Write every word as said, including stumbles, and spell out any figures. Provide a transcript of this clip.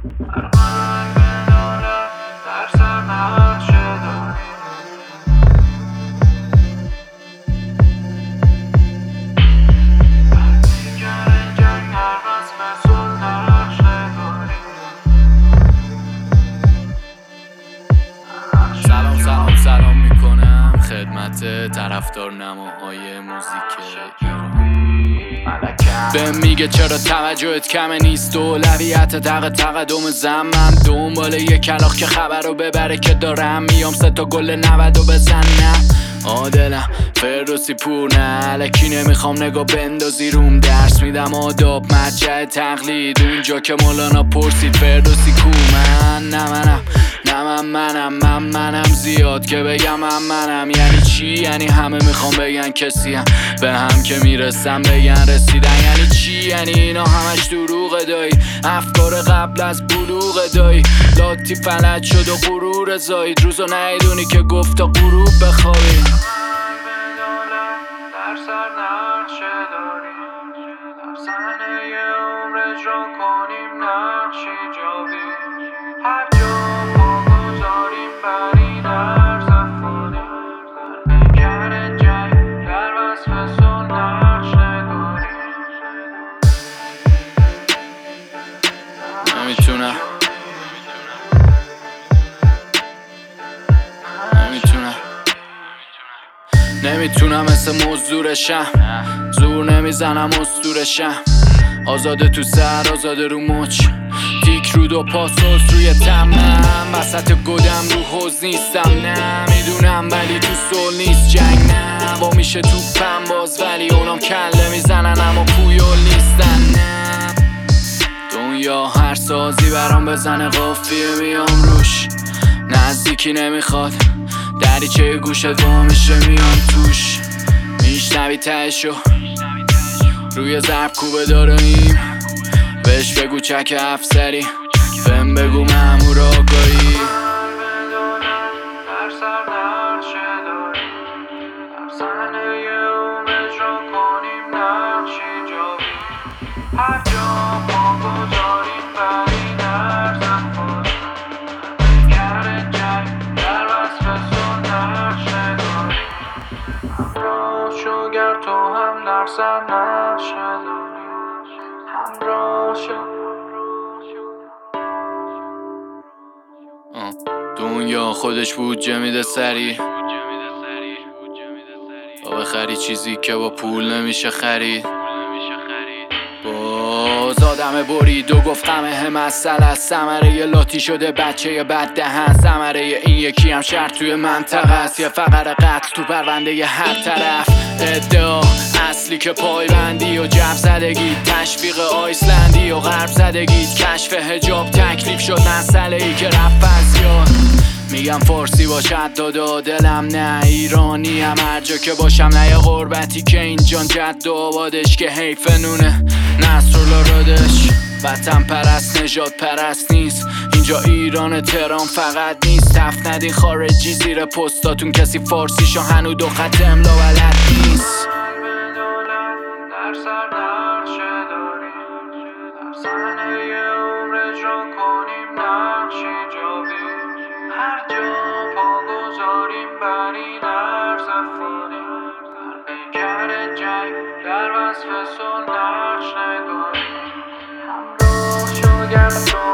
ارمنگ دولت در سر نقشه داریم. دیگر جنگ هر رسم صلح نقشه داریم. سلام سلام سلام میکنم خدمت طرفدار نماهای موزیک ایران. به میگه چرا توجهت کمه نیست، اولویت تق تقدم زمم دنبال یه کلاغ که خبر رو ببره که دارم میام سه تا گل نود و بزنم. آدلم فردوسی پور نه الکی نمیخوام نگاه بندازی روم، درس میدم آداب مرجع تقلید اونجا که مولانا پرسید فردوسی کو. من نه منم نه من منم من منم زیاد که بگم من منم یعنی چی؟ یعنی همه میخوام بگن کسیم، به هم که میرسم بگن رسیدن. یعنی چی؟ یعنی اینا همش دروغ دایی، افکار قبل از بلوغ دایی، لاتی فلج شد و غرور زایید، روزو نیدونی که گفت تا غروب بخوابی. در سر نقشه داریم، در صحنه عمر اجرا کنیم نقشی جاوی. هر جا پا گذاریم بر این عرض افغانی، در پیکر جنگ در وصف صلح نقش نگاریم. نمیتونم نمیتونم نمیتونم مثل مزدورشم، زور نمیزنم اسطورشم، آزاده تو سر آزاده رو مچ، تیک رو دو پاسوس روی تمام، وسط گدم رو حوز نیستم نه میدونم ولی تو سول نیست جنگ نه با میشه تو پم باز ولی اونام کله میزنن اما پویول نیستن نه. دنیا هر سازی برام بزنه قافیه میام روش، نزدیکی نمیخواد دریچه گوشت وا میشه میام توش، میشنوی تهشو روی ضرب کوبه داریم، بهش بگو چک افسری بهم بگو مأمور آگاهی. در سر نقشه داریم، در صحنه عمر اجرا کنیم نقشی جاوی. هر جا پا گذاریم بر این عرض افغانی، در پیکر جنگ در وصف صلح نقش نگاریم. همراه شو گر تو هم در سر نقشه داریم، همراه شو. دنیا خودش بودجه میده سری تا بخری چیزی که با پول نمیشه خرید. باز آدم برید و گفت غمه مسئله است، ثمره ی لاتی شده بچه ی بد دهن، ثمره این یکی هم شهر توی منطقه است، یه فقر قتل تو پرونده ی هر طرف. ادعا اصلی که پایبندی و جب زدگی، تشویق آیسلندی و غرب زدگی، کشف حجاب تکلیف شد مسئله ای که رفت از یاد. میگم فارسی باشد دادا دلم نه ایرانی هم هر جا که باشم، نه یه غربتی که اینجان جد و آبادش که حیف نونه نصرالرادش. وطن پرست نجات پرست نیست اینجا ایران تهران فقط نیست، تف ندین خارجی زیر پستاتون کسی فارسیشو هنو دو خط املا بلد نیست. در سر نقشه داریم، در صحنه عمر اجرا کنیم نقشی جاوی. هر جا پا گذاریم بر این عرض افغانی، در پیکر جنگ در وصف صلح نقش نگاریم. همراه شو گر تو